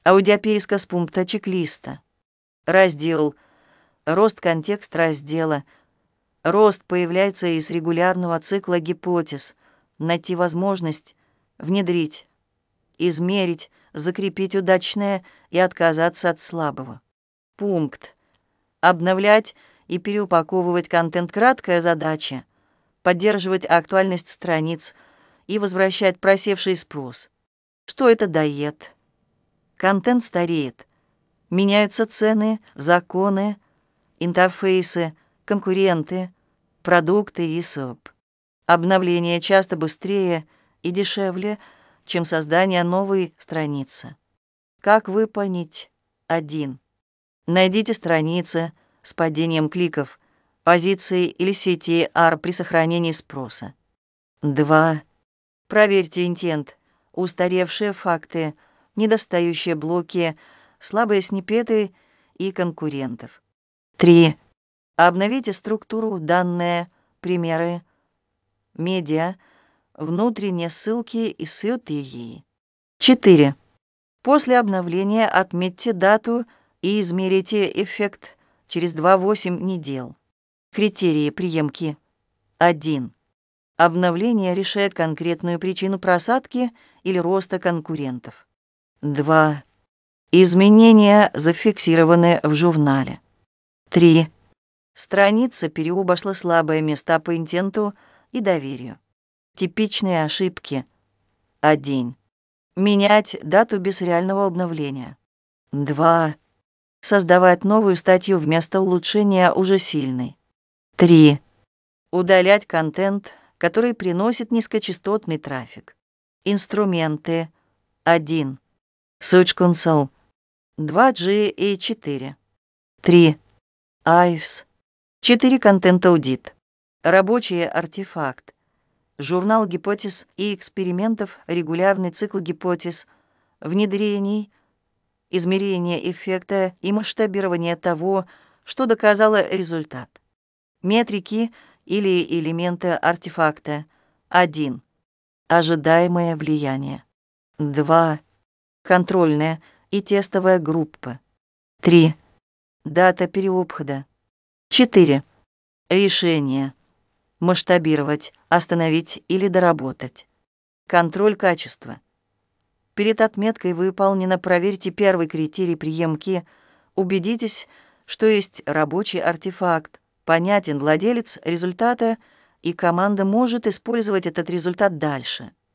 Аудиопересказ пункта чек-листа. Раздел. Рост контекст раздела. Рост появляется из регулярного цикла гипотез. Найти возможность внедрить, измерить, закрепить удачное и отказаться от слабого. Пункт. Обновлять и переупаковывать контент — краткая задача. Поддерживать актуальность страниц и возвращать просевший спрос. Что это дает? Контент стареет. Меняются цены, законы, интерфейсы, конкуренты, продукты и СОП. Обновление часто быстрее и дешевле, чем создание новой страницы. Как выполнить? 1. Найдите страницы с падением кликов, позиции или сети AR при сохранении спроса. 2. Проверьте интент, устаревшие факты, недостающие блоки, слабые сниппеты и конкурентов. 3. Обновите структуру, данные, примеры, медиа, внутренние ссылки и ссылки. 4. После обновления отметьте дату и измерите эффект через 2-8 недель. Критерии приемки. 1. Обновление решает конкретную причину просадки или роста конкурентов. 2. Изменения зафиксированы в журнале. 3. Страница переобошла слабые места по интенту и доверию. Типичные ошибки. 1. Менять дату без реального обновления. 2. Создавать новую статью вместо улучшения уже сильной. 3. Удалять контент, который приносит низкочастотный трафик. Инструменты. 1. Search Console. 2G и 4. 3. Ives. 4. Контент-аудит. Рабочий артефакт. Журнал гипотез и экспериментов, регулярный цикл гипотез, внедрений, измерение эффекта и масштабирование того, что доказало результат. Метрики или элементы артефакта. 1. Ожидаемое влияние. 2. Контрольная и тестовая группа. 3. Дата переобхода. 4. Решение. Масштабировать, остановить или доработать. Контроль качества. Перед отметкой «Выполнено» проверьте первый критерий приемки, убедитесь, что есть рабочий артефакт, понятен владелец результата, и команда может использовать этот результат дальше.